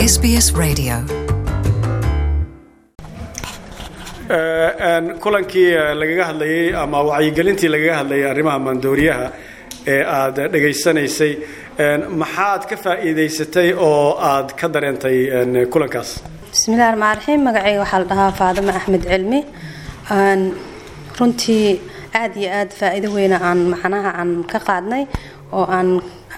SBS Radio. kulankii lagaga hadlayay ama wacyigelintii lagaga hadlayay arrimaha maandooriyaha ee aad dhageysanaysay maxaad ka faa'iideysatay oo aad ka dareentay kulankaas? bismillaahir rahmaanir rahiim. magacayga waxaa la dhahaa Faadimo Axmed Cilmi. runtii aad iyo aad faa'iido weyn aan ka qaadnay oo aan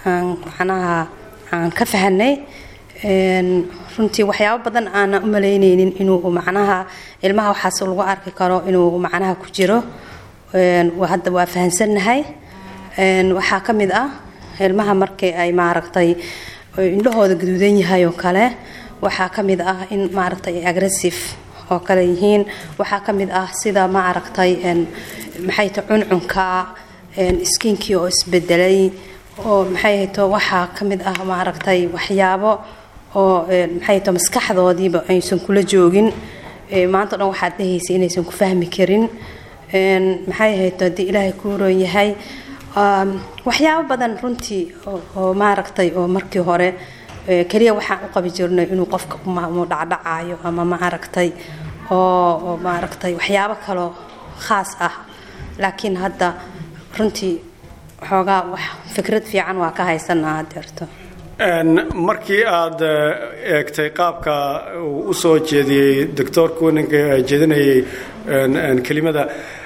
ka fahanay runtii waxyaabo badan aan u maleynaynin inuu macnaha ilmaha waxaas lagu arki karo inuu macnaha ku jiro hadda waa fahansanahay. waxaa ka mid ah ilmaha markii ay maaragtay indhahooda gaduudan yahay oo kale waxaa ka mid ah in maaragtay aggressive oo kale yihiin. waxaa ka mid ah sida maaragtay maxay tahay cuncunka skinkii oo isbedelay oo maxay tahay waxaa ka mid ah maaragtay waxyaabo oo maxay tahay maskaxdoodiiba aysan kula joogin maanta dhan waxaad dhahaysay inaysan ku fahmi karin maxay tahay ilaahay ku roon yahay waxyaabo badan runtii oo maaragtay oo markii hore kaliya waxaan u qabi jirnay inuu qofka u dhacdhacayo ama maaragtay oo maaragtay waxyaabo kale khaas ah laakiin hadda runtii xoogaa wax fikrad fiican waa ka haysanaa hadeerto. markii aad eegtay qaabka uu u soo jeediyey doctorku ninka jeedinayay kelimada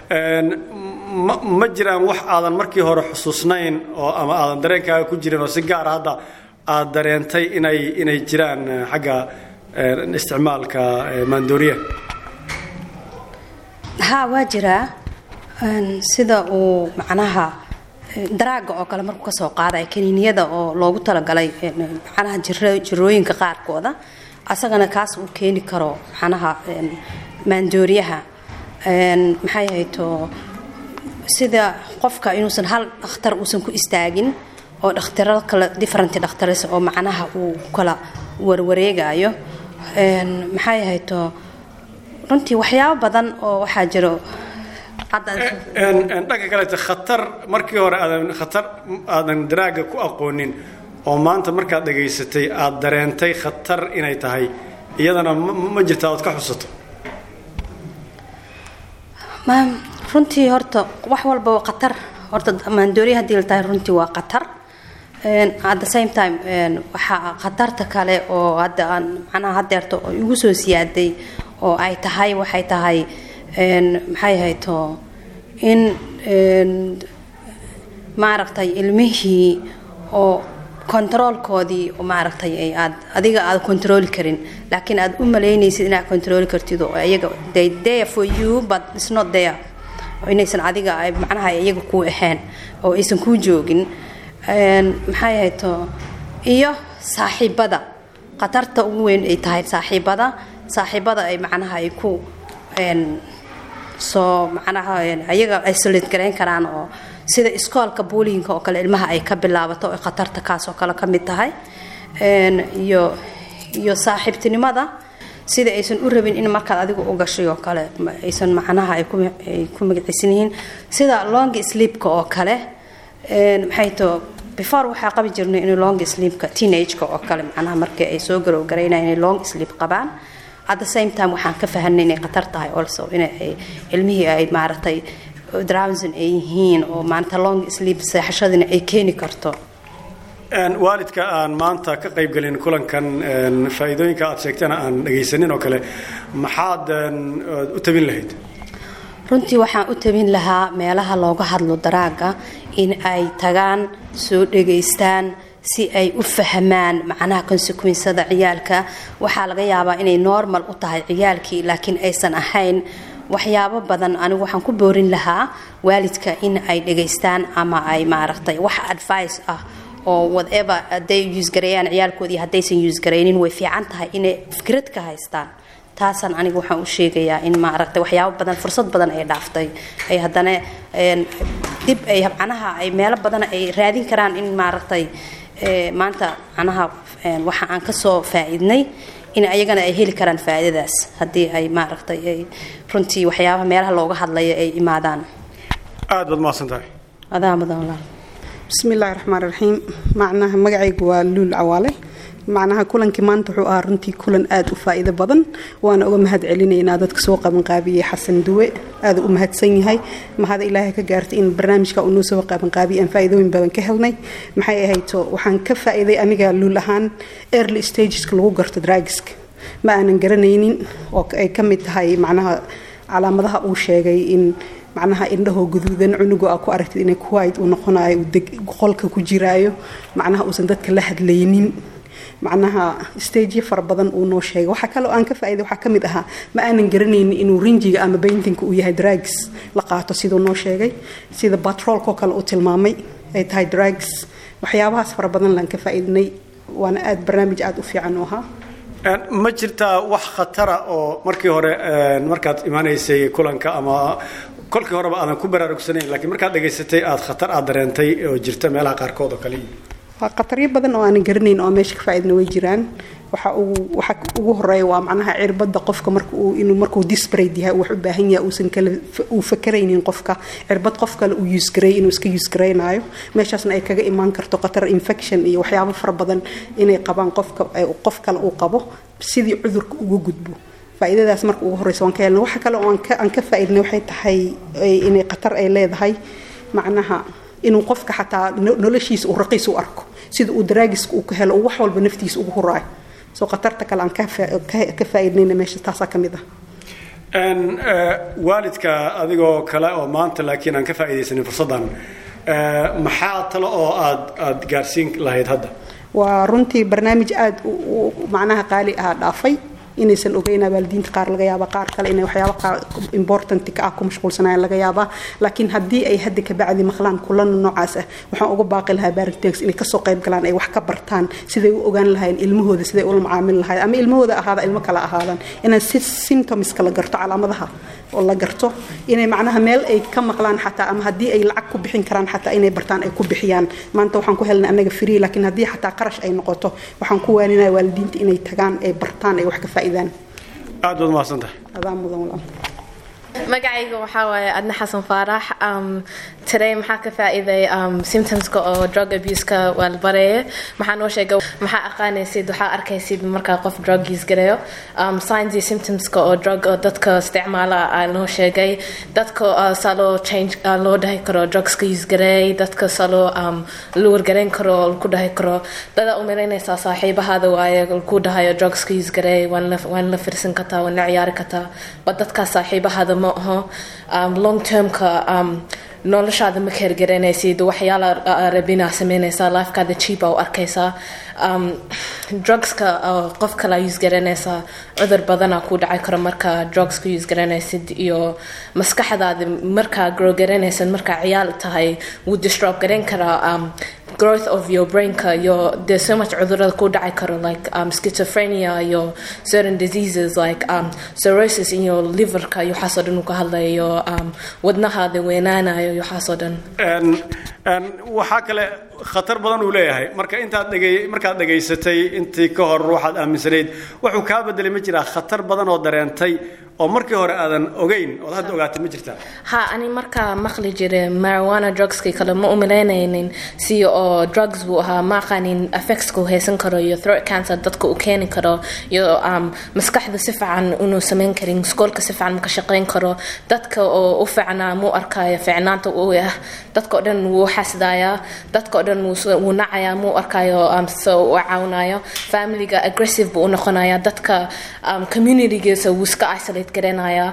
ma jiraan wax aadan markii hore xusuusnayn oo ama aadan dareenkaaga ku jirin oo si gaar hadda aad dareentay inay jiraan xagga isticmaalka maandooriyaha? haa waa jiraa sida uu macnaha daraaga oo kale markuu kasoo qaaday kaniiniyada oo loogu talagalay macnaha jirooyinka qaarkooda asagana kaas uu keeni karo macnaha maandooriyaha maxay hayto sida qofka inuusan hal dhakhtar uusan ku istaagin oo dhakhtarada kala different dhakhtaris oo macnaha uu kala warwareegayo maxay hayto runtii waxyaabo badan oo waxaa jiro dhanka kale khatar markii hore aadan daraaga ku aqoonin oo maanta markaad dhageysatay aad dareentay khatar inay tahay iyadana ma jirtaa ood ka xusato? runtii horta wax walba waa khatar. horta maandooriya haddii la tahay runtii waa khatar. at the same time waxaa khatarta kale oo hadda aan macnaha hadeerto oo igu soo siyaaday oo ay tahay waxay tahay maxay hayto in maaragtay ilmihii oo controlkoodii oo maaragtay ay adiga aad control karin laakiin aad u maleynaysid inaad control kartid oo ayaga they there for you but it's not there oo inaysan adiga ay macnaha ayaga ku ahayn oo aysan ku joogin maxay hayto iyo saaxiibada qatarta ugu weyn ay tahay saaxiibada ay macnaha ay ku soo macnaha ayaga isolate gareyn karaan oo sida iskoolka bullyingka oo kale ilmaha ay ka bilaabato oo qatarta kaas oo kale ka mid tahay iyo saaxiibtinimada sida aysan u rabin in markaad adigu u gashay oo kale aysan macnaha ay ku magacaysan yihiin sida long sleepka oo kale maxay tahay before waxaa qabi jirnay in long sleepka teenage-ka oo kale macnaha markii ay soo garow-gareynayaan inay long sleep qabaan at the same time waxaan ka fahanay inay khatar tahay also inay ilmihii ay maaragtay drowsing ay yihiin oo maanta long sleep seexashadina ay keeni karto. waalidka aan maanta ka qayb galin kulankan faa'iidooyinka aad sheegtana aan dhageysanin oo kale maxaad u tabin lahayd? runtii waxaan u tabin lahaa meelaha looga hadlo daraaga in ay tagaan soo dhageystaan si ay u fahmaan macnaha consequence-da ciyaalka. waxaa laga yaabaa inay normal u tahay ciyaalkii laakiin aysan ahayn waxyaabo badan. anigu waxaan ku boorin lahaa waalidka in ay dhageystaan ama ay maaragtay wax advice ah oo whatever hadday use gareeyaan ciyaalkoodii haddaysan use gareynin way fiican tahay inay fikrad ka haystaan. taasaan anigu waxaan u sheegayaa in maaragtay waxyaabo badan fursad badan ay dhaaftay ay haddana dib ay macnaha ay meelo badan ay raadin karaan in maaragtay maanta macnaha waxa aan ka soo faa'iidnay in ayagana ay heli karaan faa'iidadaas haddii ay maaragtay ay runtii waxyaabaha meelaha looga hadlayo ay imaadaan. aad baad mahadsantahay. adaa mudan walaal. بسم الله الرحمن الرحيم. معناها مقعيق ولول عوالي macnaha kulankii maanta wuxuu ahaa runtii kulan aad u faa'iido badan waana uga mahad celinaynaa dadka soo qaban qaabiyey xasan duwe aad u mahadsan yahay mahad ilaahay ka gaartay in barnaamijka uu noo soo qaban qaabiyey aan faa'iidooyin badan ka helnay maxay ahayd waxaan ka faa'iiday aniga luul ahaan early stageska lagu garto drugska ma aanan garanaynin oo ay ka mid tahay macnaha calaamadaha uu sheegay in macnaha indhaho guduudan cunuga ku aragtid inay kuwait uu noqonayo qolka ku jiraayo macnaha uusan dadka la hadlaynin macnaha stage far badan uu noo sheegay waxa kale oo aan ka faa'iiday waxa kamid aha ma aanan garanaynin inuu rinjiga ama painting uu yahay drugs la qaato sidoo noo sheegay sida patrolka kale uu tilmaamay ay tahay drugs waxyaabahaas far badan lan ka faa'iidnay waana aad barnaamij aad u fiican oo ahaa ma jirtaa wax khatara oo markii hore markaad imaanaysay kulanka ama kolkii horeba aadan ku baraarugsanayn laakiin markaad dhageysatay aad khatar aad dareentay oo jirta meelaha qaarkood oo kale waa khataryo badan oo aan garanayn oo meesha ka faa'iidna way jiraan waxa ugu horeeya waa macnaha cirbada qofka markuu disparate yahay wax u baahan yahay uusan kala u fakaraynin qofka cirbad qof kale uu use garay inuu iska use garaynayo meeshaasna ay kaga imaan karto khatar infection iyo waxyaabo far badan inay qabaan qof kale uu qabo sidii cudurka ugu gudbo faa'iidadaas marka ugu horeyso waan ka helnay waxa kale oo aan ka faa'iidnay waxay tahay inay khatar ay leedahay macnaha inuu qofka xataa noloshiisa uu raqiis u arko sida uu daraagiska uu ka helo wax walba naftiisa ugu horaayo soo khatarta kale aan ka faa'iidnayna meesha taasaa ka mid ah waalidka adigoo kale oo maanta laakiin aan ka faa'iidaysanin fursaddan maxaa talo oo aad gaarsiin lahayd hadda waa runtii barnaamij aad macnaha qaali ah dhaafay inaysan ogeynaa waalidiinta qaar laga yaaba qaar kale inay waxyaabo qaar important ka ah ku mashquulsanayaan laga yaaba laakiin haddii ay hadda ka bacdi maqlaan kulan noocaas ah waxaan uga baaqi lahaa parenting inay kasoo qayb galaan ay wax ka bartaan siday u ogaan lahayn ilmahooda siday ula macaamil lahayn ama ilmahooda ahaada ilmo kale ahaadaan inaan symptoms kala garto calaamadaha oo la garto inay macnaha meel ay ka maqlaan xataa ama haddii ay lacag ku bixin karaan xataa inay bartaan ay ku bixiyaan maanta waxaan ku helnay anaga free laakiin haddii xataa qarash ay noqoto waxaan ku waaninayaa waalidiinta inay tagaan ay bartaan ay wax ka faa'iidaan aad baad mahadsantahay adaan mudan walaal magacayga waxaa waaye adna xasan faarax today maxaa ka faa'iiday symptomska oo drug abuse-ka waa la bareeye maxaa noo sheegay maxaa aqaanaysid waxaa arkaysid markaa qof drug use gareeyo signs iyo symptomska oo drug oo dadka isticmaala aa noo sheegay dadka saa loo change loo dhahi karo drugska use gareey dadka saa loo wargareyn karo lagu dhahi karo dada umalaynaysaa saaxiibahaada waaye lagu dhahayo drugska use gareey waan la firsan kartaa waan la ciyaari kartaa ba dadkaas saaxiibahaada ma aho long termka noloshaada ma kergaranaysid waxyaala rabinaa samaynaysaa lifekaada cheapa u arkaysaa drugska qof kala use garanaysaa cudur badana ku dhaci karo markaa drugska use garanaysid iyo maskaxdaada markaa grow garanaysid markaa ciyaal tahay wuu disrupt garan karaa growth of your brainka there's so much cudurada ku dhaci karo like schizophrenia iyo certain diseases like cirrhosis in your liverka iyo waxaasoo dhan uu ka hadlayo wadnahaada weynaanayo iyo waxaasoo dhan waxaa kale khatar badan uu leeyahay markaad dhageysatay intii ka hor waxaad aaminsanayd wuxuu kaa bedelay ma jiraa khatar badan oo dareentay oo markii hore aadan ogeyn oo hadda ogaatay ma jirtaa ha ani markaa maqli jiray marijuana drugskii kale ma umalaynaynin si oo drugs buu ahaa ma aqaanin effectska uu haysan karo iyo throat cancer dadka uu keeni karo iyo maskaxda si fiican inuu samayn karin iskoolka si fiican maka shaqayn karo dadka oo u fiicnaa muu arkaayo fiicnaanta uu ah dadka oo dhan wuu xasdayaa dadka oo dhan wuu nacayaa muu arkaayo so uu caawinayo familyga aggressive buu u noqonayaa dadka communitygiisa wuu iska isolate garanaya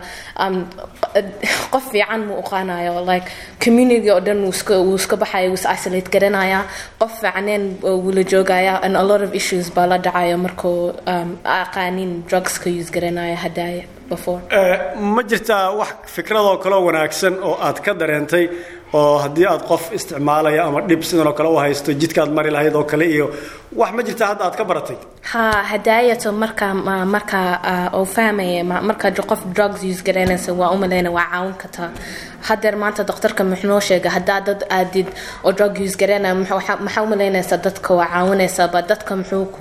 qof fiican muu uqaanayo like community oo dhan wuu iska baxaya wuu is isolate garanaya qof fiicneen wuu la joogaya and a lot of issues baa la dhacayo markuu aqaanin drugska use garanaya hadaya before ma jirtaa wax fikradoo kale wanaagsan oo aad ka dareentay oo haddii aad qof isticmaalaya ama dhib sidan oo kale u haysto jidkaad mari lahayd oo kale iyo wax ma jirtaa hadda aad ka baratay ha hadaayata marka oo fahmaya marka qof drugs use garanaysa waa umalayna waa caawin kartaa hadeer maanta doctorka muxuu sheegay hadaa dad aadid oo drug use garanaya maxaa umalaynaysa dadka waa caawinaysa ba dadka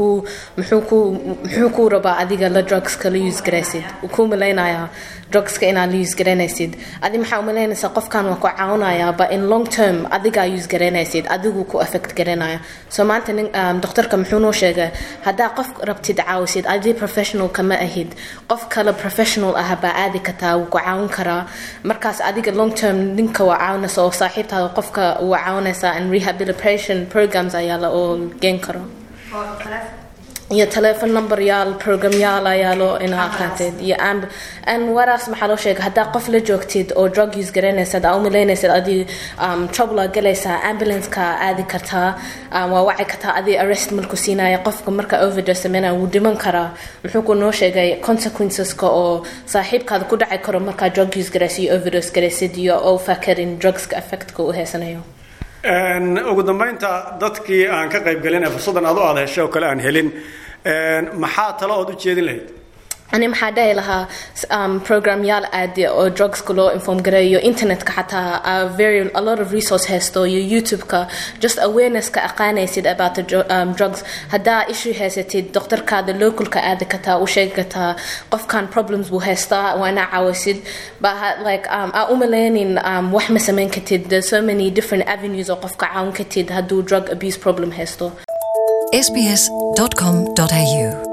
muxuu ku rabaa adiga la drugs kala use garaysid ku umalaynaya drugska inaad use garanaysid adi maxaa umalaynaysa qofkan waa ku caawinaya ba in long term adiga use garanaysid adigu ku affect garanaya so maanta doctor doctorka muxuu noo sheegay haddaa qof rabtid caawisid adii professional kama ahid qof kale professional ah baa aadi kartaa wuu ku caawin karaa markaas adiga long term ninka waa caawinaysa oo saaxiibtaada qofka waa caawinaysaa and rehabilitation programs ayaa la oo geen karo iyo telephone number yaal program yaal ayaa loo inaa aqaanteed iyo and waraas maxaa loo sheegay haddaa qof la joogtid oo drug use garanaysid aa umalaynaysid adii trouble galaysaa ambulance-ka aadi kartaa waa wacay kartaa adii arrest marku siinaya qofka marka overdose sameynaya wuu dhiman karaa muxuu ku noo sheegay consequenceska oo saaxiibkaada ku dhaci karo markaa drug use garaysid iyo overdose garaysid iyo oo fakarin drugska effectka u heysanayo ugu dambeynta dadkii aan ka qayb galin fursadan aad heshay oo kale aan helin maxaa talo ood u jeedin lahayd ani maxaa dhahi lahaa program yaal aadi oo drugska loo inform gareeyo internetka xataa a lot of resource haysto iyo youtube-ka just awareness-ka aqaanaysid about the drugs haddaa issue haysatid doctorkaada localka aadi kartaa u sheegi kartaa qofkan problems buu haystaa waa inaa caawisid like aa umalaynin wax ma samayn kartid there's so many different avenues oo qofka caawin kartid hadduu drug abuse problem haysto sbs.com.au